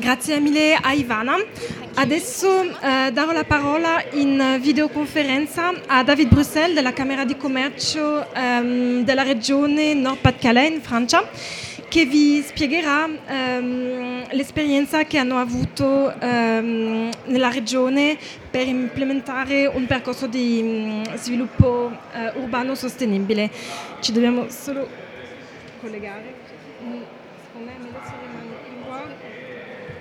Grazie mille a Ivana. Adesso darò la parola in videoconferenza a David Bruxelles della Camera di Commercio della regione Nord-Pas-de-Calais in Francia, che vi spiegherà l'esperienza che hanno avuto nella regione per implementare un percorso di sviluppo urbano sostenibile. Ci dobbiamo solo collegare. Secondo me è meglio se rimane